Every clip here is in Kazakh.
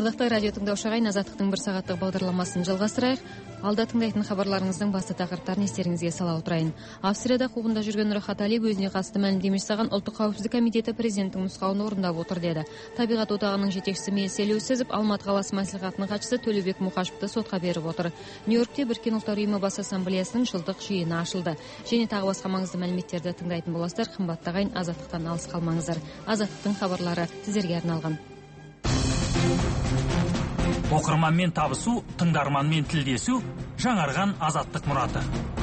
Ардақты радио тыңдаушы ағайын, Азаттықтың бір сағаттық бағдарламасын жалғастырайық. Алда тыңдайтын хабарларыңыздың басты тақырыптарын естеріңізге сала отырайын. Австрияда қуғында жүрген Рахат Алиев өзіне қатысты мәлімдеме жасаған Ұлттық қауіпсіздік комитеті президенттің нұсқауын орындап отыр деді. Табиғат одағының жетекшісі Мейіс Елеусізов Алматы қаласы мәслихатының хатшысы Төлеубек Мұқашевты сотқа беріп отыр. Нью-Йоркте Біріккен ұлттар ұйымы бас ассамблеясының жылдық жиыны ашылды. Және тағы басқа маңызды мәліметтерді тыңдайтын боласыздар. Қымбатты ағайын, Азаттықтан алыс қалмаңыздар. Азаттықтың хабарлары сіздерге арналған. Оқырманмен табысу, тыңдарманмен тілдесу, жаңарған Азаттық мұраты.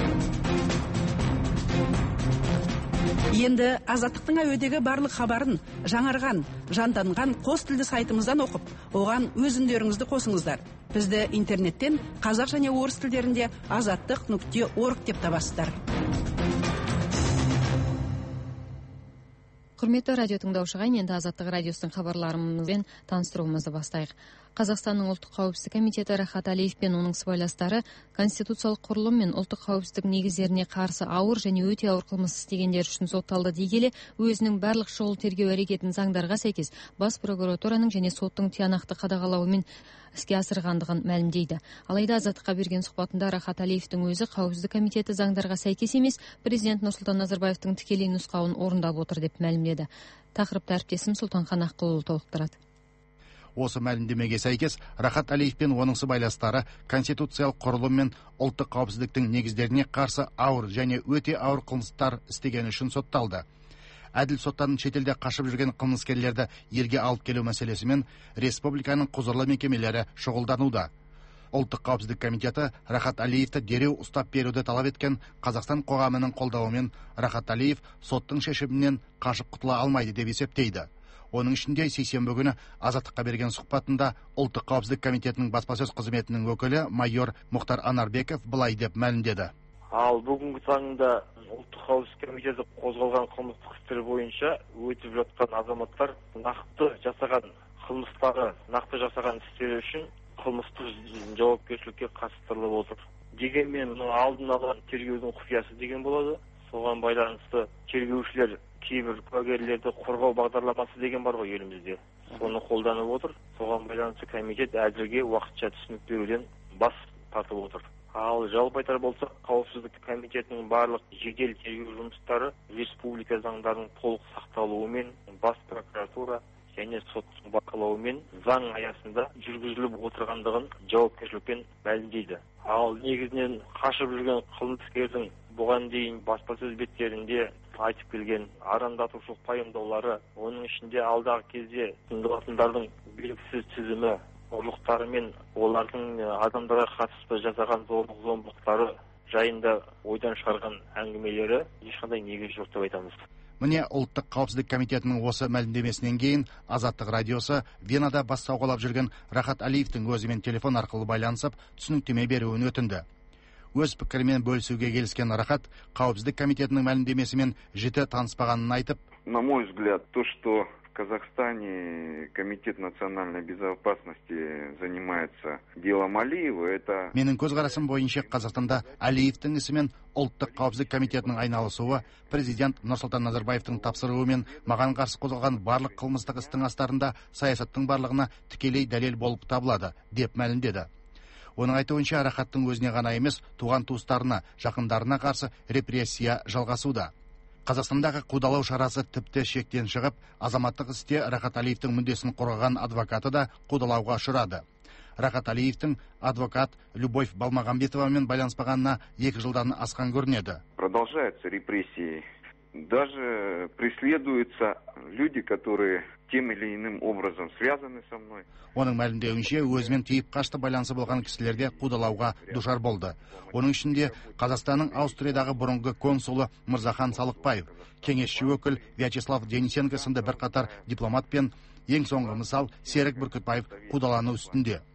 Енді Азаттықтың әуедегі барлық хабарын жаңарған, жанданған қос тілді сайтымыздан оқып, оған өз үндеріңізді қосыңыздар. Бізді интернеттен қазақ және орыс тілдерінде azattik.org деп табасыздар. Құрметті радио тыңдаушы ағайын, енді Азаттық радиосының хабарларымызбен таныстыруымызды бастайық. Қазақстанның ұлттық қауіпсіздік комитеті Рахат Алиев пен оның сыбайластары конституциялық құрылым мен ұлттық қауіпсіздік негіздеріне қарсы ауыр және өте ауыр қылмыс істегендер үшін сотталды дей келе, өзінің барлық шұғыл тергеу әрекетін заңдарға сәйкес бас прокуратураның және соттың тиянақты қадағалауымен іске асырғандығын мәлімдейді. Алайда Азаттыққа берген сұхбатында Рахат Алиевтің өзі қауіпсіздік комитеті заңдарға сәйкес емес, президент Нұрсұлтан Назарбаевтың тікелей нұсқауын орындап отыр деп мәлімдеді. Тақырыпты әріптесім Сұлтанхан Аққұлұлы толықтырады. Осы мәлімдемеге сәйкес Рахат Алиев пен оның сыбайластары конституциялық құрылым мен ұлттық қауіпсіздіктің негіздеріне қарсы ауыр және өте ауыр қылмыстар істегені үшін сотталды. Әділ соттан шетелде қашып жүрген қылмыскерлерді елге алып келу мәселесімен республиканың құзырлы мекемелері шұғылдануда. Ұлттық қауіпсіздік комитеті Рахат Алиевті дереу ұстап беруді талап еткен Қазақстан қоғамының қолдауымен Рахат Алиев соттың шешімінен қашып құтыла алмайды деп есептейді. Оның ішінде сейсенбі күні Азаттыққа берген сұхбатында Ұлттық қауіпсіздік комитетінің баспасөз қызметінің өкілі майор Мұхтар Анарбеков былай деп мәлімдеді. Ал бүгінгі таңда Ұлттық қауіпсіздік комитеті қозғалған қылмыстық істер бойынша өтіп жатқан азаматтар нақты жасаған қылмыстары, нақты жасаған істері үшін қылмыстық жауапкершілікке қатыстырылып отыр. Дегенмен алдын ала тергеудің құпиясы деген болады. Соған байланысты тергеушілер кейбір куәгерлерді қорғау бағдарламасы деген бар ғой елімізде. Соны қолданып отыр. Соған байланысты комитет әзірге уақытша түсінік беруден бас тартып отыр. Ал жалпы айтар болсақ, қауіпсіздік комитетінің барлық жедел тергеу жұмыстары республика заңдарының толық сақталуымен бас прокуратура және соттың бақылауымен заң аясында жүргізіліп отырғандығын жауапкершілікпен мәлімдейді. Ал негізінен қашып жүрген қылмыскердің бұған дейін баспасөз беттерінде айтып келген арандатушылық пайымдаулары, оның ішінде алдағы кезде тұтқындалатындардың белгісіз тізімі, ұрлықтары мен олардың адамдарға қатысты жасаған зорлық-зомбылықтары жайында ойдан шығарған әңгімелері ешқандай негіз жоқ деп айтамыз. Міне Ұлттық қауіпсіздік комитетінің осы мәлімдемесінен кейін Азаттық радиосы Венада бас сауғалап жүрген Рахат Алиевтің өзімен телефон арқылы байланысып түсініктеме беруін өтінді. Өз пікірімен бөлісуге келіскен Рахат қауіпсіздік комитетінің мәлімдемесімен жіті таныспағанын айтып, на мой взгляд, то, что в Казахстане Комитет национальной безопасности занимается делом Алиева, это... Менің көзқарасым бойынша Қазақстанда Алиевтің ісімен Ұлттық қауіпсіздік комитетінің айналысуы президент Нұрсұлтан Назарбаевтың тапсыруымен маған қарсы қозғалған барлық қылмыстық істің астарында саясаттың барлығына тікелей дәлел болып табылады, деп мәлімдеді. Оның айтуынша Рахаттың өзіне ғана емес, туған туыстарына, жақындарына қарсы репрессия жалғасуда. Қазақстандағы қудалау шарасы тіпті шектен шығып, азаматтық істе Рахат Алиевтің мүддесін қорғаған адвокаты да қудалауға ұшырады. Рахат Алиевтің адвокат Любовь Балмағамбетовамен байланыспағанына 2 жылдан асқан көрінеді. Продолжаются репрессии. Даже преследуются люди, которые тем или иным образом связаны со мной. Оның мәлімдеуінше өзімен тиіп қашты байланысы болған кісілерге қудалауға душар болды. Оның ішінде Қазақстанның Аустриядағы бұрынғы консулы Мырзахан Салықбаев, кеңесші өкіл Вячеслав Денисенко сынды бірқатар дипломат пен ең соңғы мысал Серік Бүркітбаев қудалану үстінде.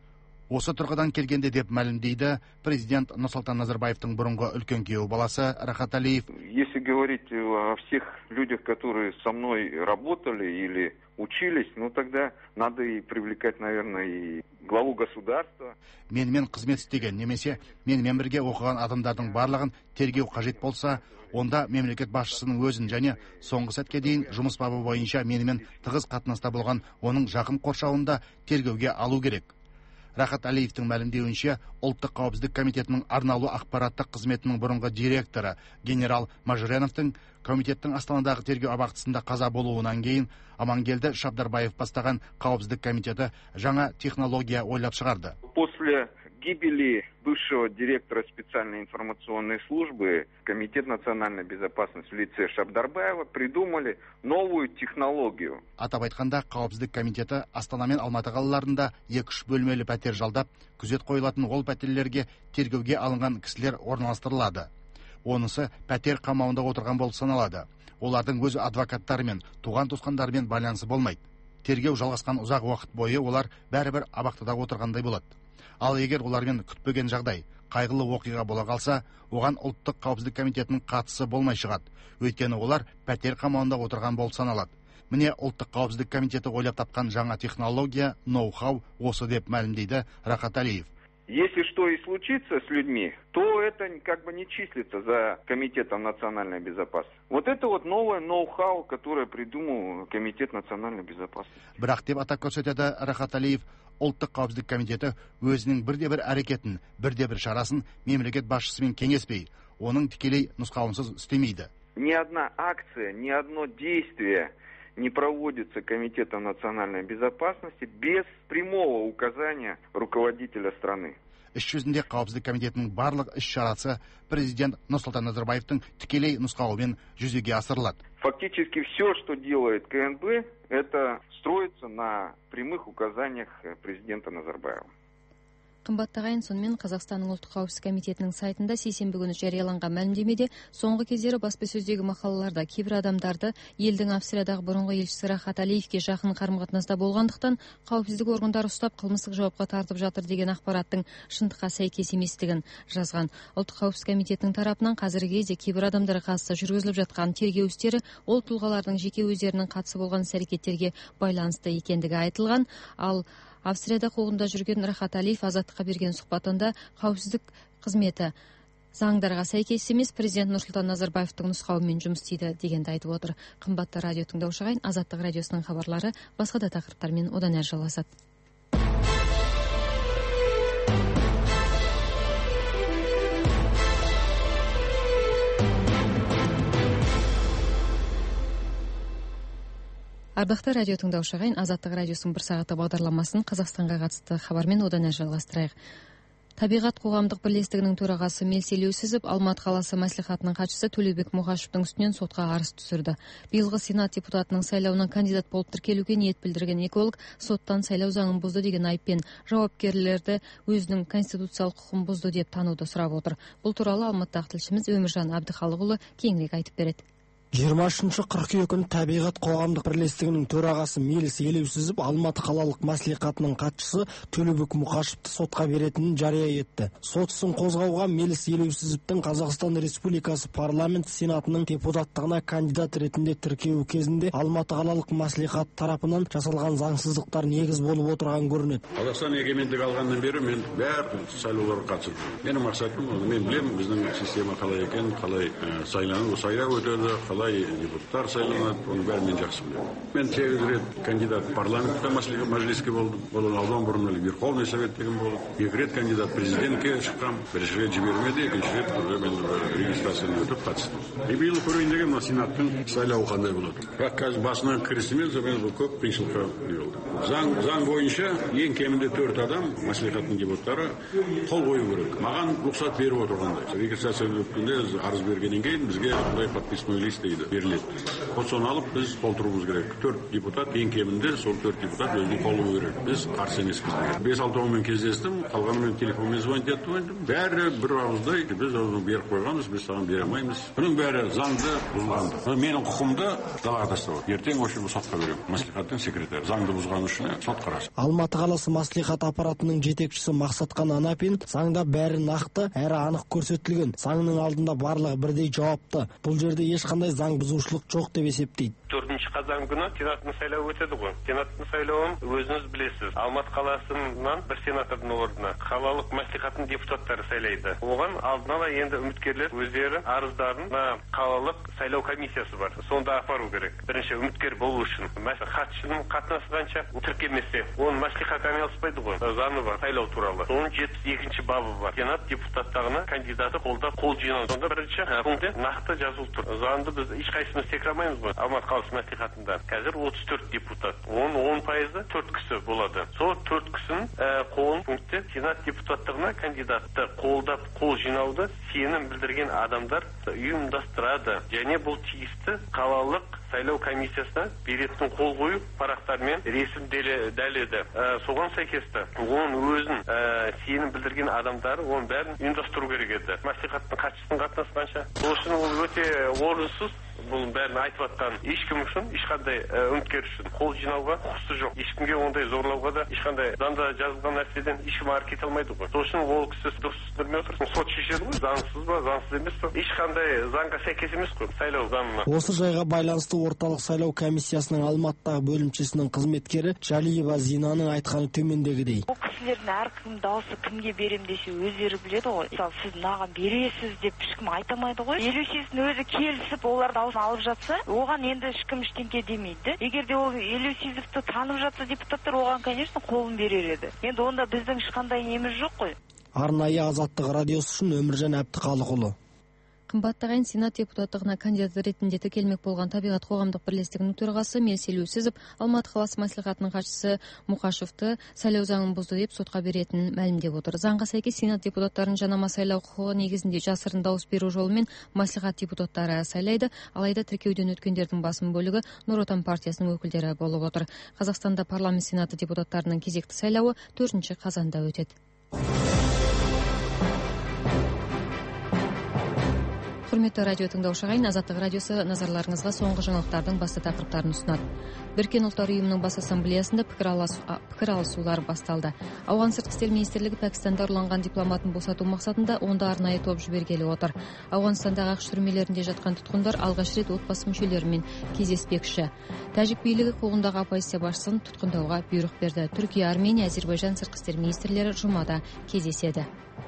Осы тұрғыдан келгенде деп мәлімдейді президент Нұрсұлтан Назарбаевтың бұрынғы үлкен күйеу баласы Рахат Алиев. Если говорить о всех людях, которые со мной работали или учились, тогда надо и привлекать, наверное, и главу государства. Менімен қызмет істеген немесе менімен бірге оқыған адамдардың барлығын тергеу қажет болса, онда мемлекет басшысының өзін және соңғы сәтке дейін жұмыс бабы бойынша менімен тығыз қатынаста болған оның жақын қоршауында тергеуге алу керек. Рахат Алиевтің мәлімдеуінше, ұлттық қауіпсіздік комитетінің арнаулы ақпараттық қызметінің бұрынғы директоры генерал Мажреновтың комитеттің Астанадағы тергеу абақтысында қаза болуынан кейін Амангелді Шабдарбаев бастаған қауіпсіздік комитеті жаңа технология ойлап шығарды. После гибели бывшего директора специальной информационной службы Комитет национальной безопасности в лице Шабдарбаева придумали новую технологию. Атап айтқанда, қауіпсіздік комитеті Астана мен Алматы қалаларында 2-3 бөлмелі пәтер жалдап, күзет қойылатын ол пәтерлерге тергеуге алынған кісілер орналастырылады. Онысы пәтер қамауында отырған болып саналады. Олардың өз адвокаттарымен, туған-туысқандарымен байланысы болмайды. Тергеу жалғасқан ұзақ уақыт бойы олар бәрібір абақтыда отырғандай болады. Ал егер олармен күтпеген жағдай, қайғылы оқиға бола қалса, оған ұлттық қауіпсіздік комитетінің қатысы болмай шығады. Өйткені олар пәтер қамауында отырған болып саналады. Міне ұлттық қауіпсіздік комитеті ойлап тапқан жаңа технология, ноу-хау осы деп мәлімдейді Рахат Алиев. Если что и случится с людьми, то это как бы не числится за Комитетом национальной безопасности. Вот это вот новое ноу-хау, которое придумал Комитет национальной безопасности. Бірақ деп атап көрсетеді Рахат Алиев, ұлттық қауіпсіздік комитеті өзінің бірде-бір әрекетін, бірде-бір шарасын мемлекет басшысымен кеңеспей, оның тікелей нұсқауынсыз істемейді. Ни одна акция, ни одно действие не проводится Комитетом национальной безопасности без прямого указания руководителя страны. Іс жүзінде қауіпсіздік комитетінің барлық іс-шарасы президент Нұрсұлтан Назарбаевтың тікелей нұсқауымен жүзеге асырылады. Фактически все, что делает КНБ, это строится на прямых указаниях президента Назарбаева. Қымбатты ағайын, сонымен Қазақстанның ұлттық қауіпсіздік комитетінің сайтында сейсенбі күні жарияланған мәлімдемеде соңғы кездері баспасөздегі мақалаларда кейбір адамдарды елдің Австриядағы бұрынғы елшісі Рахат Алиевке жақын қарым-қатынаста болғандықтан қауіпсіздік органдары ұстап қылмыстық жауапқа тартып жатыр деген ақпараттың шындыққа сәйкес еместігін жазған. Ұлттық қауіпсіздік комитетінің тарапынан қазіргі кезде кейбір адамдарға қатысты жүргізіліп жатқан тергеу істері ол тұлғалардың жеке өздерінің қатысы болған іс-әрекеттерге байланысты екендігі айтылған. Ал Австрияда қуғында жүрген Рахат Алиев Азаттыққа берген сұхбатында қауіпсіздік қызметі заңдарға сәйкес емес, президент Нұрсұлтан Назарбаевтың нұсқауымен жұмыс істейді дегенді айтып отыр. Қымбатты радио тыңдаушы ағайын, Азаттық радиосының хабарлары басқа да тақырыптармен одан әрі жалғасады. Ардақты радио тыңдаушы ағайын, Азаттық радиосының бір сағаты бағдарламасын Қазақстанға қатысты хабармен одан әрі жалғастырайық. Табиғат қоғамдық бірлестігінің төрағасы Мелс Елеусізов Алматы қаласы мәслихатының хатшысы Төлеубек Мұқашевтың үстінен сотқа арыз түсірді. Биылғы сенат депутатының сайлауына кандидат болып тіркелуге ниет білдірген эколог соттан сайлау заңын бұзды деген айыппен жауапкерлерді өзінің конституциялық құқын бұзды деп тануды сұрап отыр. Бұл туралы Алматыдағы тілшіміз Өміржан Әбдіхалықұлы кеңірек айтып береді. 20 қыркүйек күні Табиғат қоғамдық бірлестігінің төрағасы Мелс Елеусізов Алматы қалалық мәслихатының хатшысы Төлеубек Мұқашевты сотқа беретінін жария етті. Сот ісін қозғауға Мелс Елеусізовтың Қазақстан Республикасы парламент сенатының депутаттығына кандидат ретінде тіркеу кезінде Алматы қалалық мәслихат тарапынан жасалған заңсыздықтар негіз болып отырған көрінеді. Қазақстан егемендік алғаннан бері мен бәрі сайлауларға қатысып. Менің мақсатым, мен білемін, біздің система қалай екен, қалай сайлау өтеді, қалай депутаттар сайланады, оның бәрін мен жақсы білемін. Мен 8 рет кандидат парламентке мәжіліске болдым. Бұл аудан бұрын Верховный Совет деген болды. 2 рет кандидат президентке шыққам. Бірінші рет жібермеді, екінші рет мен регистрацияны өтіп қатыстым. Биыл көрейін деген сенаттың сайлауы қандай болады. Бірақ қазір басынан кірісімен бұл көп қиыншылыққа болды. Заң бойынша ең кемінде 4 адам мәслихаттың депутаттары қол қою керек. Маған рұқсат беріп отырғандай. Регистрация өткенде арыз бергеннен кейін бізге бұндай подписной лист дейді, беріледі. Соны алып біз толтыруымыз керек. 4 депутат, ең кемінде сол 4 депутат өзінің қолы керек. Біз қарсы емеспіз. 5-6-10 кездестім, қалғанымен телефонмен звонить еттім. Бәрі бір ауыздай, біз оны беріп қойғанбыз, біз саған бере алмаймыз. Бұның бәрі заңды бұзғанды. Менің құқымды далаға тастап. Ертең осы сотқа беремін. Мәслихаттың секретары заңды бұзғаны үшін сот қарасын. Алматы қаласы мәслихат аппаратының жетекшісі Мақсатқан Анапин заңда бәрі нақты, әрі анық көрсетілген. Заңның алдында барлығы бірдей жауапты. Бұл жерде ешқандай заң бұзушылық жоқ деп есептейді. 4 қазан күні сенаттың сайлауы өтеді ғой. Сенаттың сайлауын өзіңіз білесіз. Алматы қаласынан бір сенатордың орнына қалалық мәслихаттың депутаттары сайлайды. Оған алдын ала енді үміткерлер өздері арыздарын қалалық сайлау комиссиясы бар. Сонда апару керек. Бірінші үміткер болу үшін хатшының қатынасы қанша тіркемесе, оның мәслихат айналыспайды ғой. Заңы бар сайлау туралы. Оның 72-ші бабы бар. Сенат депутаттығына кандидаты қолдап қол жинау. Сонда бірінші пунктте нақты жазылып тұр. Заңды біз ешқайсымыз текрамаймыз ғой. Алматы қаласы мәслихатында қазір 34 депутат. Оның 10% 4 кісі болады. Сол 4 кісінің қолын пунктте сенат депутаттығына кандидатты қолдап қол жинауды сенім білдірген адамдар ұйымдастырады. Және бұл тиісті қалалық сайлау комиссиясына беретін қол қою парақтармен ресімделеді. Соған сәйкесті оның өзін сенім білдірген адамдары оның бәрін ұйымдастыру керек еді. Мәслихаттың хатшысының қатынасы қанша? Сол үшін ол өте орынсыз. Бұл бәрін айтып жатқан ешкім үшін, ешқандай үміткер үшін қол жинауға құқысы жоқ. Ешкімге ондай зорлауға да ешқандай заңда жазылған нәрседен ешкім әрекет ете алмайды ғой. Сол үшін ол кісі дұрыс түсіндірмей отыр. Сот шешеді ғой, заңсыз ба, заңсыз емес пе? Ешқандай заңға сәйкес емес қой сайлау заңына. Осы жайға байланысты орталық сайлау комиссиясының Алматыдағы бөлімшесінің қызметкері Жалиева Зинаның айтқаны төмендегідей. Ол кісілердің әркім дауысы кімге берем десе өздері біледі ғой. Мысалы сіз мынаған бересіз деп ешкім айта алмайды ғой. Елеусіздің өзі келісіп олар дауысын алып жатса, оған енді ешкім ештеңке демейді. Егер де ол Елеусизовті танып жатса депутаттар, оған, конечно, қолын берер еді. Енді онда біздің ешқандай неміз жоқ қой. Арнайы Азаттық радиосы үшін Өміржан Әбдіқалықұлы. Қымбатты ағайын, сенат депутаттығына кандидат ретінде тіркелмек болған Табиғат қоғамдық бірлестігінің төрағасы Мелс Елеусізов Алматы қаласы мәслихатының хатшысы Мұқашевты сайлау заңын бұзды деп сотқа беретінін мәлімдеп отыр. Заңға сәйкес сенат депутаттарын жанама сайлау құқығы негізінде жасырын дауыс беру жолымен мәслихат депутаттары сайлайды, алайда тіркеуден өткендердің басым бөлігі Нұр Отан партиясының өкілдері болып отыр. Қазақстанда парламент сенаты депутаттарының кезекті сайлауы 4 қазанда өтеді. Құрметті радио тыңдаушы ағайын, Азаттық радиосы назарларыңызға соңғы жаңалықтардың басты тақырыптарын ұсынады. Біріккен ұлттар ұйымының бас ассамблеясында пікір алысулар басталды. Ауған сыртқы істер министрлігі Пәкістанда ұрланған дипломатын босату мақсатында онда арнайы топ жібергелі отыр. Ауғанстандағы ақш түрмелерінде жатқан тұтқындар алғаш рет отбасы мүшелерімен кездеспекші. Тәжік билігі қуғындағы оппозиция басшысын тұтқындауға бұйрық берді. Түркия, Армения, Әзербайжан сыртқы істер министрлері жұмада кездеседі.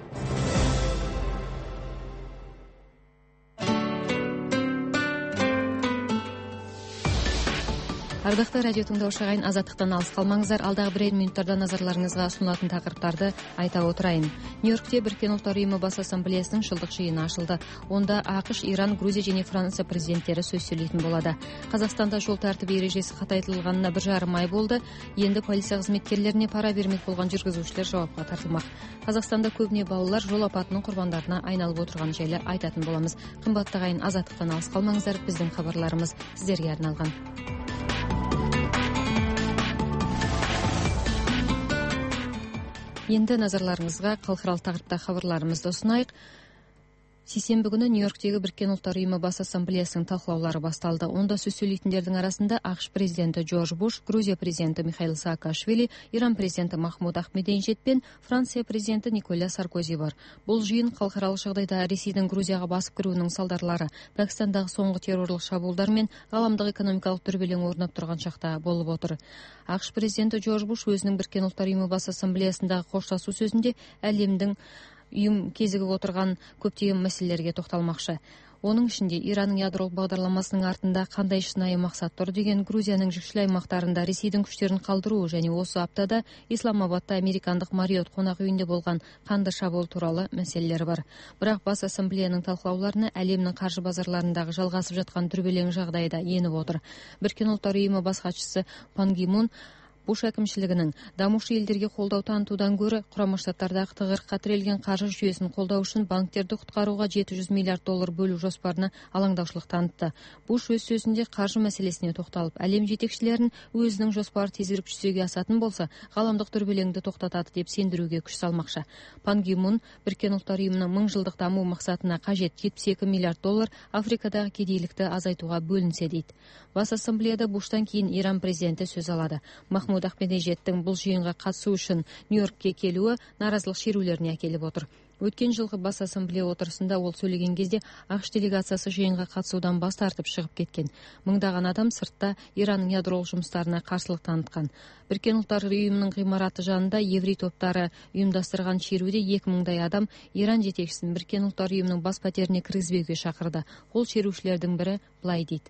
Ардақты радио тыңдаушы ағайын, Азаттықтан алыс қалмаңыздар. Алдағы бірер минуттарда назарларыңызға ұсынылатын тақырыптарды айта отырайын. Нью-Йоркте Біріккен ұлттар ұйымы бас ассамблеясының жылдық жиыны ашылды. Онда ақш, Иран, Грузия және Франция президенттері сөз сөйлейтін болады. Қазақстанда жол тәртібі ережесі қатайтылғанына 1,5 ай болды. Енді полиция қызметкерлеріне пара бермек болған жүргізушілер жауапқа тартылмақ. Қазақстанда көбіне балалар жол апатының құрбандарына айналып отырған жайлы айтатын боламыз. Қымбатты ағайын, Азаттықтан алыс қалмаңыздар. Біздің хабарларымыз сіздерге арналған. Енді назарларыңызға халықаралық тақырыпта хабарларымызды ұсынайық. Сейсенбі күні Нью-Йорктегі Біріккен ұлттар ұйымы бас ассамблеясының талқылаулары басталды. Онда сөз сөйлейтіндердің арасында ақш президенті Джордж Буш, Грузия президенті Михаил Саакашвили, Иран президенті Махмуд Ахмединежад пен Франция президенті Николя Саркози бар. Бұл жиын халықаралық жағдайда Ресейдің Грузияға басып кіруінің салдарлары, Пәкістандағы соңғы террорлық шабуылдар мен ғаламдық экономикалық дүрбелең орнап тұрған шақта болып отыр. ақш президенті Джордж Буш өзінің Біріккен ұлттар ұйымы бас ассамблеясындағы қоштасу сөзінде әлемдің ұйым кезігіп отырған көптеген мәселелерге тоқталмақшы. Оның ішінде Иранның ядролық бағдарламасының артында қандай шынайы мақсат тұр деген, Грузияның жүкшіл аймақтарында Ресейдің күштерін қалдыру және осы аптада Исламабадта американдық Мариот қонақ үйінде болған қанды шабуыл туралы мәселелер бар. Бірақ бас ассамблеяның талқылауларына әлемнің қаржы базарларындағы жалғасып жатқан дүрбелең жағдайда еніп отыр. Біріккен ұлттар ұйымы бас хатшысы Пан Ги Мун Буш әкімшілігінің дамушы елдерге қолдау танытудан гөрі Құрама Штаттардағы тығырыққа тірелген қаржы жүйесін қолдау үшін банктерді құтқаруға $700 миллиард бөлу жоспарына алаңдаушылық танытты. Буш өз сөзінде қаржы мәселесіне тоқталып, әлем жетекшілерін өзінің жоспары тезірек жүзеге асатын болса, ғаламдық дүрбелеңді тоқтатады деп сендіруге күш салмақшы. Пан Ги Мун Біріккен ұлттар ұйымының 1000 жылдық даму мақсатына қажет $72 миллиард Африкадағы кедейлікті азайтуға бөлінсе дейді. Бас ассамблеяда Буштан кейін Иран президенті сөз алады. Махмуд Ахмединежадтың бұл жиынға қатысу үшін Нью-Йоркке келуі наразылық шерулеріне әкеліп отыр. Өткен жылғы бас ассамблея отырысында ол сөйлеген кезде ақш делегациясы жиынға қатысудан бас тартып шығып кеткен. Мыңдаған адам сыртта Иранның ядролық жұмыстарына қарсылық танытқан. Біріккен ұлттар ұйымының ғимараты жанында еврей топтары ұйымдастырған шеруде 2000-дай адам Иран жетекшісін Біріккен ұлттар ұйымының бас пәтеріне кіргізбеуге шақырды. Ол шерушілердің бірі былай дейді.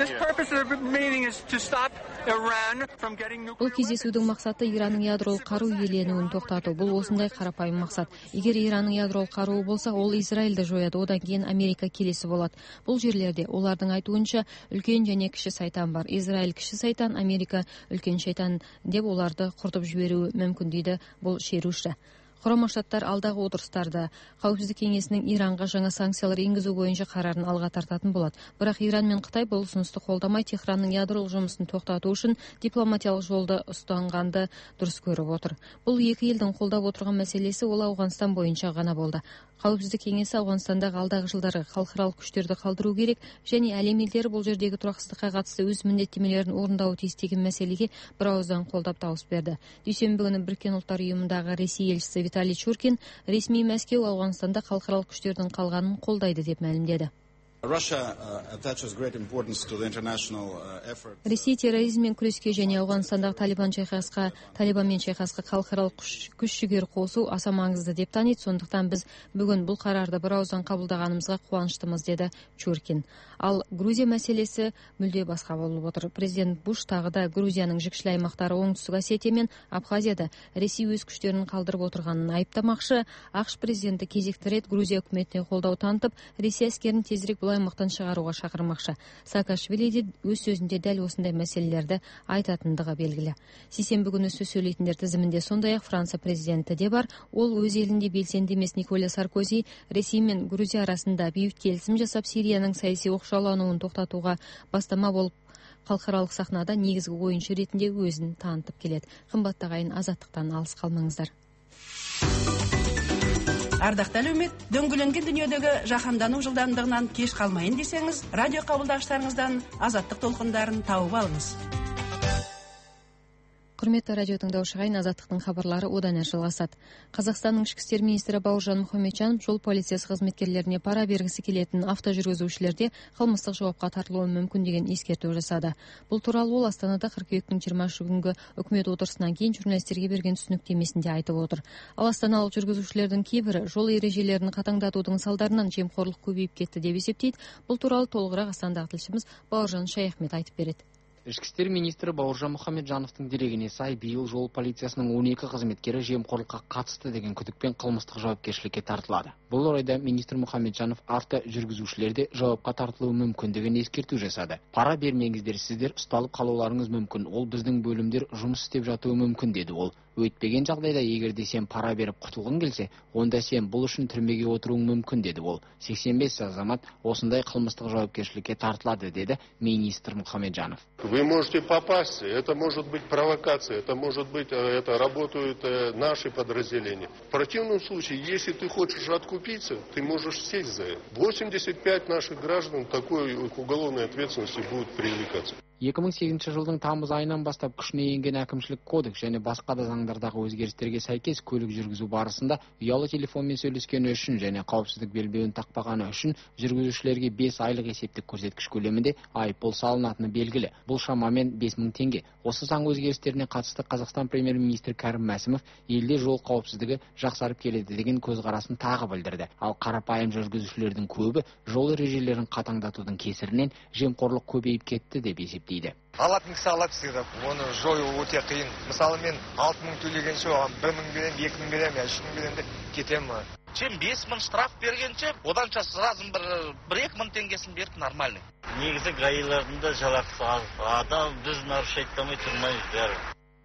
Бұл кездесудің мақсаты Иранның ядролық қару иеленуін тоқтату. Бұл осындай қарапайым мақсат. Егер Иранның ядролық қаруы болса, ол Израильді жояды, одан кейін Америка келесі болады. Бұл жерлерде олардың айтуынша үлкен және кіші сайтан бар. Израиль кіші сайтан, Америка үлкен шайтан деп оларды құртып жіберуі мүмкін дейді бұл шеруші. Құрама Штаттар алдағы отырыстарда Қауіпсіздік кеңесінің Иранға жаңа санкциялар енгізу бойынша қарарын алға тартатын болады. Бірақ Иран мен Қытай бұл ұсынысты қолдамай, Техранның ядролық жұмысын тоқтату үшін дипломатиялық жолды ұстанғанды дұрыс көріп отыр. Бұл екі елдің қолдап отырған мәселесі ол Ауғанстан бойынша ғана болды. Қауіпсіздік кеңесі Ауғанстандағы алдағы жылдары халықаралық күштерді қалдыру керек және әлем елдері бұл жердегі тұрақсыздыққа қатысты өз міндеттемелерін орындауы тиіс деген мәселеге бірауыздан қолдап дауыс берді. Дүйсенбі күні Біріккен ұлттар ұйымындағы Ресей елшісі Виталий Чуркин ресми Мәскеу Ауғанстанда халықаралық күштердің қалғанын қолдайды деп мәлімдеді. Ресей терроризммен күреске және Ауғанстандағы Талибанмен шайқасқа халықаралық күш-жігер қосу аса маңызды деп таниды. Сондықтан біз бүгін бұл қарарды бірауыздан қабылдағанымызға қуаныштымыз, деді Чуркин. Ал Грузия мәселесі мүлде басқа болып отыр. Президент Буш тағы да Грузияның жікшіл аймақтары Оңтүстік Осетия мен Абхазияда Ресей өз күштерін қалдырып отырғанын айыптамақшы. ақш президенті кезекті рет Грузия үкіметіне қолдау танытып, Ресей әскерін тезірек бұл аймақтан шығаруға шақырмақшы. Саакашвили де өз сөзінде дәл осындай мәселелерді айтатындығы белгілі. Сейсенбі күні сөз сөйлейтіндер тізімінде сондай-ақ Франция президенті де бар. Ол өз елінде белсенді емес Николя Саркози Ресей мен Грузия арасында бейбіт келісім жасап, Сирияның саяси оқшаулануын тоқтатуға бастама болып, халықаралық сахнада негізгі ойыншы ретінде өзін танытып келеді. Қымбатты ағайын, азаттықтан алыс қалмаңыздар. Ардақты әлеумет, дөңгеленген дүниедегі жаһандану жылдамдығынан кеш қалмайын десеңіз, радио қабылдағыштарыңыздан азаттық толқындарын тауып алыңыз. Құрметті радио тыңдаушы ағайын, азаттықтың хабарлары одан әрі жалғасады. Қазақстанның ішкі істер министрі Бауыржан Мұхамеджанов жол полициясы қызметкерлеріне пара бергісі келетін автожүргізушілерде қылмыстық жауапқа тартылуы мүмкін деген ескерту жасады. Бұл туралы ол Астанада қыркүйектің 20 күнгі үкімет отырысынан кейін журналистерге берген түсініктемесінде айтып отыр. Ал астаналық жүргізушілердің кейбірі жол ережелерін қатаңдатудың салдарынан жемқорлық көбейіп кетті деп есептейді. Бұл туралы толығырақ Астанадағы тілшіміз Бауыржан Шаяхмет айтып береді. Ішкі істер министрі Бауыржан Мұхамеджановтың дерегіне сай, биыл жол полициясының 12 қызметкері жемқорлыққа қатысты деген күдікпен қылмыстық жауапкершілікке тартылады. Бұл орайда министр Мұхамеджанов авто жүргізушілерде жауапқа тартылуы мүмкін деген ескерту жасады. Пара бермеңіздер, сіздер ұсталып қалуларыңыз мүмкін. Ол біздің бөлімдер жұмыс істеп жатуы мүмкін, деді ол. Өйтпеген жағдайда, егер де сен пара беріп құтылғың келсе, онда сен бұл үшін түрмеге отыруың мүмкін, деді ол. 85 азамат осындай қылмыстық жауапкершілікке тартылады, деді министр Мұхамеджанов. Вы можете попасть, это может быть провокация, это работают наши подразделения. В противном случае, если ты хочешь откупиться, ты можешь сесть за это. 85 наших граждан такой уголовной ответственности будут привлекаться. 2008 жылдың тамыз айынан бастап күшіне енген әкімшілік кодекс және басқа да заңдардағы өзгерістерге сәйкес көлік жүргізу барысында ұялы телефонмен сөйлескені үшін және қауіпсіздік белбеуін тақпағаны үшін жүргізушілерге 5 айлық есептік көрсеткіш көлемінде айыппұл салынатыны белгілі. Бұл шамамен 5000 теңге. Осы заң өзгерістеріне қатысты Қазақстан премьер-министрі Кәрім Мәсімов елде жол қауіпсіздігі жақсарып келеді деген көзқарасын тағы білдірді. Ал қарапайым жүргізушілердің көбі жол ережелерін қатаңдатудың кесірінен жемқорлық көбейіп кетті деп есептейді. Алатын кісі алады сіздер, оны жою өте қиын. Мысалы мен 6000 төлегенше оған 1000 берем, 2000 берем, 3000 берем деп кетем. Чем 5000 штраф бергенше, оданша сразу 1-2000 теңгесін беріп нормальный. Негізі гаилардың да жалақысы аз. Адам біз нарушайтамай тұрмаймыз бәрі.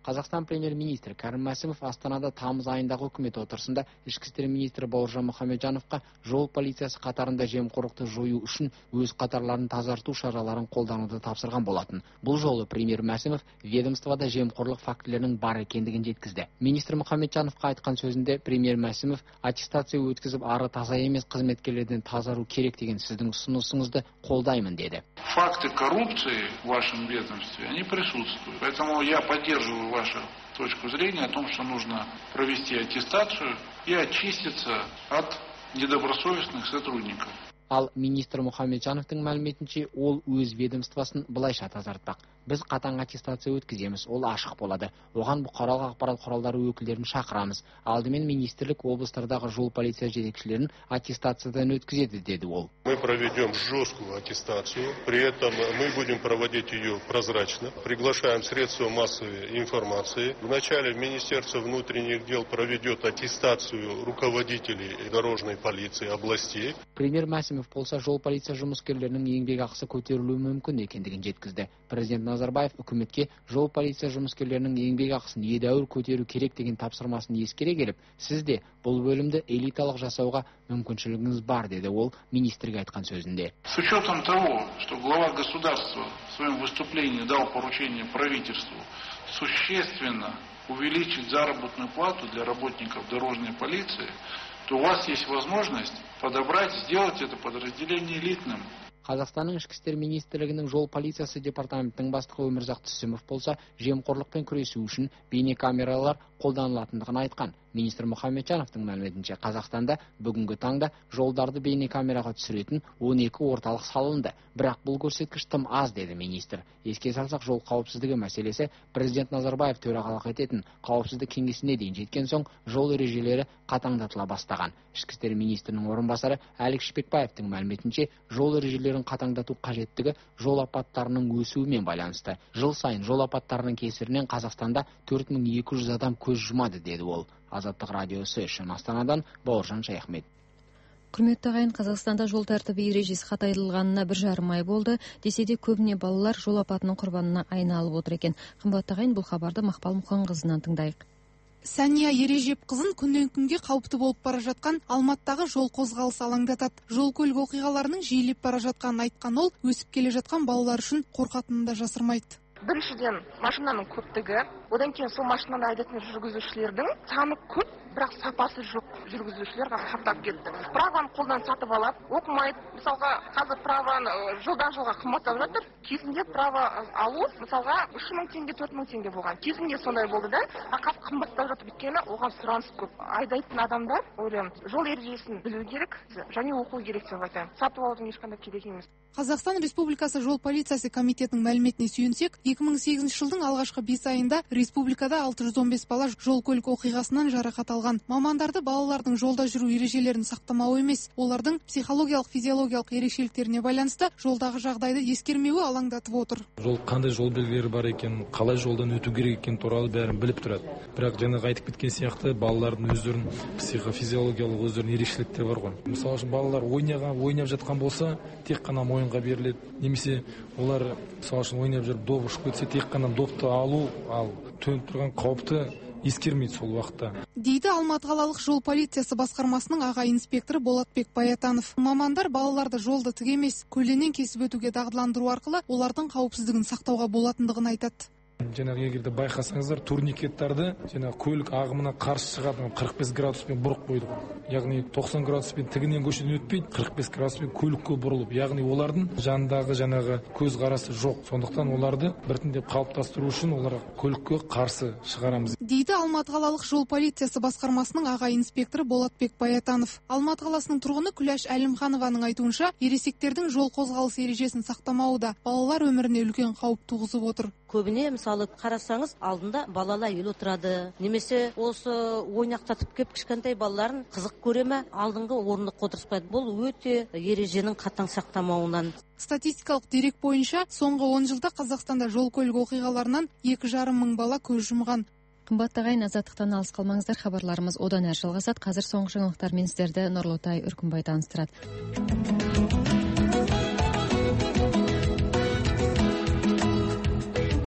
Қазақстан премьер-министрі Кәрім Мәсімов Астанада тамыз айындағы үкімет отырысында ішкі істер министрі Бауыржан Мұхамеджановқа жол полициясы қатарында жемқорлықты жою үшін өз қатарларын тазарту шараларын қолдануды тапсырған болатын. Бұл жолы премьер Мәсімов ведомствода жемқорлық фактілерінің бар екендігін жеткізді. Министр Мұхамеджановқа айтқан сөзінде премьер Мәсімов аттестация өткізіп ары таза емес қызметкерлерден тазару керек деген сіздің ұсынысыңызды қолдаймын деді. Факты коррупции в вашем ведомстве, они присутствуют. Поэтому я поддерживаю вашу точку зрения о том, что нужно провести аттестацию и очиститься от недобросовестных сотрудников. Ал министр Мұхамеджановтың мәліметінше ол өз ведомствосын былайша тазартпақ. Біз қатаң аттестация өткіземіз, ол ашық болады. Оған бұқаралық ақпарат құралдары өкілдерін шақырамыз. Алдымен министрлік облыстардағы жол полиция жетекшілерін аттестациядан өткізеді, деді ол. Мы проведем жесткую аттестацию, при этом мы будем проводить ее прозрачно. Приглашаем средства массовой информации. Вначале Министерство внутренних дел проведет аттестацию руководителей дорожной полиции областей. Премьер Мәсімов болса жол полиция жұмыскерлерінің еңбек ақысы көтерілуі мүмкін екендігін жеткізді. Президент Назарбаев үкіметке жол полиция жұмыскерлерінің еңбек ақысын едәуір көтеру керек деген тапсырмасын ескере келіп, сізде бұл бөлімді элиталық жасауға мүмкіншілігіңіз бар, деді ол министрге айтқан сөзінде. С учетом того, что глава государства в своем выступлении дал поручение правительству существенно увеличить заработную плату для работников дорожной полиции, то у вас есть возможность подобрать, сделать это подразделение элитным. Қазақстанның ішкі істер министрлігінің жол полициясы департаментінің бастығы Өмірзақ Түсімов болса, жемқорлықпен күресу үшін бейнекамералар қолданылатындығын айтқан. Министр Мұхамеджановтың мәліметінше Қазақстанда бүгінгі таңда жолдарды бейнекамераға түсіретін 12 орталық салынды. Бірақ бұл көрсеткіш тым аз, деді министр. Еске салсақ, жол қауіпсіздігі мәселесі президент Назарбаев төрағалық ететін қауіпсіздік кеңесіне дейін жеткен соң жол ережелері қатаңдатыла бастаған. Ішкі істер министрінің орынбасары Әлік Шпекбаевтың мәліметінше жол ережелерін қатаңдату қажеттігі жол апаттарының өсуімен байланысты. Жыл сайын жол апаттарының кесірінен Қазақстанда 4200 адам көз жұмады, деді ол. Азаттық радиосы үшін Астанадан Бауыржан Шаяхмет. Құрметті ағайын, Қазақстанда жол тәртібі ережесі қатайтылғанына 1,5 ай болды, десе де көбіне балалар жол апатының құрбанына айналып отыр екен. Қымбатты ағайын, бұл хабарды Мақпал Мұханқызынан тыңдайық. Сәния Ережепқызын күннен күнге қауіпті болып бара жатқан Алматтағы жол қозғалысы алаңдатады. Жол көлік оқиғаларының жиілеп бара жатқанын айтқан ол, өсіп келе жатқан балалар үшін қорқатынын да жасырмайды. Біріншіден машинаның көптігі, одан кейін сол машинаны айдайтын жүргізушілердің саны көп, бірақ сапасы жоқ. Жүргізушілер қаптап кетті. Праваны қолдан сатып алады, оқымайды. Мысалға, қазір праваны жылдан жылға қымбаттап жатыр. Кезінде права алу, мысалға 3000 теңге, 4000 теңге болған. Кезінде сондай болды да, қазір қымбаттап жатыр, өйткені оған сұраныс көп. Айдайтын адамдар, ойлаймын, жол ережесін білу керек және оқу керек деп айтамын. Сатып алудың ешқандай керек емес. Қазақстан Республикасы жол полициясы комитетінің мәліметіне сүйенсек, 2008 жылдың алғашқы 5 айында республикада 615 бала жол көлік оқиғасынан жарақат алған. Мамандарды балалардың жолда жүру ережелерін сақтамауы емес, олардың психологиялық, физиологиялық ерекшеліктеріне байланысты жолдағы жағдайды ескермеуі алаңдатып отыр. Жол қандай жол белгілері бар екен, қалай жолдан өту керек екен туралы бәрін біліп тұрады. Бірақ жаңағы айтып кеткен сияқты балалардың өздерінің психофизиологиялық өздерінің ерекшеліктері бар ғой. Мысалы үшін балалар ойнап жатқан болса, тек қана ойынға беріледі, немесе олар мысалы үшін ойнап жүріп доп ұшып кетсе, тек қана допты алу, ал төніп тұрған қауіпті ескермейді сол уақытта. Дейді Алматы қалалық жол полициясы басқармасының аға инспекторы Болатбек Баятанов. Мамандар балаларды жолды тік емес, көлденең кесіп өтуге дағдыландыру арқылы олардың қауіпсіздігін сақтауға болатындығын айтады. Жаңағы егерде байқасаңыздар, турникеттарды жаңағы көлік ағымына қарсы шығатын 45 градуспен бұрып қойдық. Яғни 90 градуспен тігінен көшеден өтпейді, 45 градуспен көлікке бұрылып. Яғни олардың жанындағы жаңағы көз қарасы жоқ. Сондықтан оларды біртіндеп қалыптастыру үшін оларға көлікке қарсы шығарамыз. Дейді Алматы қалалық жол полициясы басқармасының аға инспекторы Болатбек Баятанов. Алматы қаласының тұрғыны Күләш Әлімханованың айтуынша, ересектердің жол қозғалыс ережесін сақтамауы да балалар өміріне үлкен қауіп туғызып отыр. Көбіне мысалы қарасаңыз, алдында балалар ел отырады, немесе осы ойнақтатып кеп кішкентай балаларын қызық көреме, алдыңғы орындыққа отырыспайды. Бұл өте ереженің қатаң сақтамауынан. Статистикалық дерек бойынша, соңғы 10 жылда Қазақстанда жол көлік оқиғаларынан 2,5 мың бала көз жұмған. Қымбатты ағайын, азаттықтан алыс қалмаңыздар, хабарларымыз одан әрі жалғасады. Қазір соңғы жаңалықтармен сіздерді Нұрлытай Үркімбай таныстырады.